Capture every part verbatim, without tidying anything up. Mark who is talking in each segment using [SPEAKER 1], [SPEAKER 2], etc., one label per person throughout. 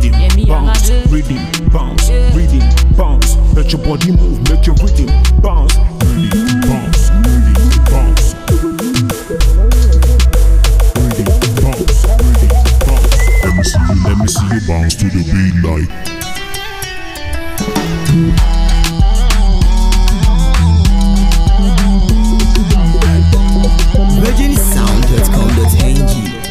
[SPEAKER 1] rhythm, bounce, rhythm, bounce, rhythm, bounce. Let your body move, make your rhythm bounce, rhythm, bounce, rhythm, bounce, rhythm, bounce, rhythm, bounce. Let me see you, let me see you bounce to the beat like.
[SPEAKER 2] virgin sound dot com dot n g.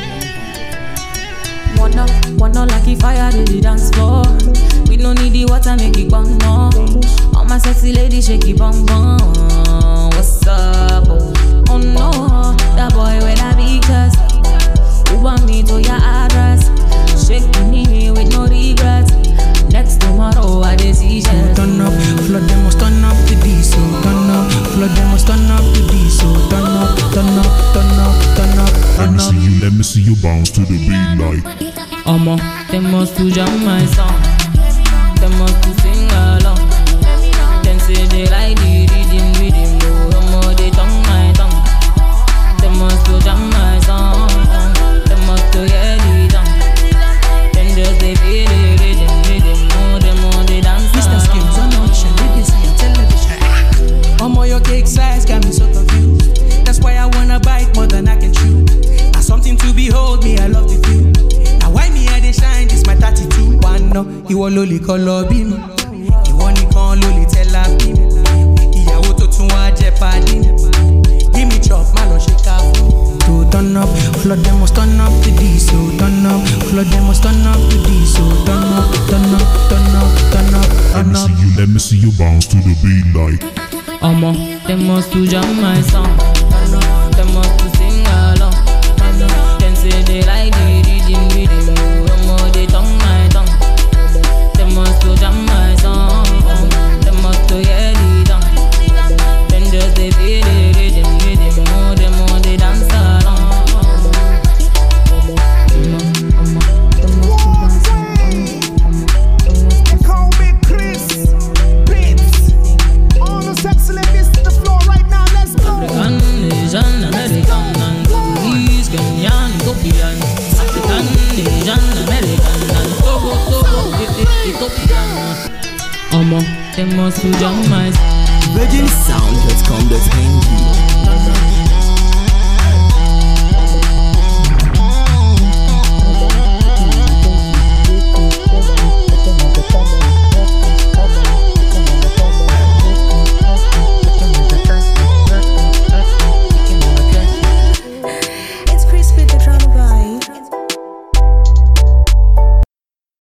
[SPEAKER 3] Wanna, wanna like a fire in the dance floor. We don't need the water, make it bang no. All my sexy lady shake it bang bang. What's up? Oh no, that boy with a big chest. Who want me to your address? Shake me with no regrets. Next tomorrow I decision.
[SPEAKER 4] Turn up, flood them must turn up to this. So turn up, flood them must turn up to this. So turn up, turn up, turn up, turn up,
[SPEAKER 1] Let me
[SPEAKER 4] turn up.
[SPEAKER 1] see you, let me see you bounce to the beat like.
[SPEAKER 3] Omo, they must to jam my song. They must to sing along. Them say they like the rhythm, rhythm. No more they tongue my tongue. They must to jam my song. They must to hear the tongue. Then just they feel the rhythm, rhythm. No, they more they dance
[SPEAKER 4] Mister Skims on audition, they see on television. Omo, your cake size got me so confused. That's why I wanna bite more than I can chew. Now something to behold, me I love the view. Now why me I dey shine, this my thirty-two. One no, ìwọ ló lè kọ́ lọ bí mi. Ìwọ nìkan ló lè tẹ́lá bí mi. Ìyàwó tó tún wá jẹ́ pàdé mi. Give me chop, má lọ ṣe ká fún. To turn up, flood them must turn up to this. So turn up, flood them must turn up to this. So turn up, turn up, turn up, turn up,
[SPEAKER 1] Let
[SPEAKER 4] turn
[SPEAKER 1] me
[SPEAKER 4] up.
[SPEAKER 1] see you, let me see you bounce to the beat like.
[SPEAKER 3] Omo, they must to jam my song. They must to sing along. Then say they like the rhythm, rhythm. No more they tongue my tongue. They must to jam my song. They must to hear the tongue. Then just they feel the rhythm, rhythm. No, they more they dance along. Omo, omo, omo, they must to dance along.
[SPEAKER 5] They call me Chris Beats. All the sexy ladies to the floor right now, let's go.
[SPEAKER 3] African, Asian, American, and Congolese, Kenyan, Ethiopian. African, Asian, American, and Togo, Togo, Ethiopian. Omo, they must to jam my
[SPEAKER 2] virgin sound dot com dot n g.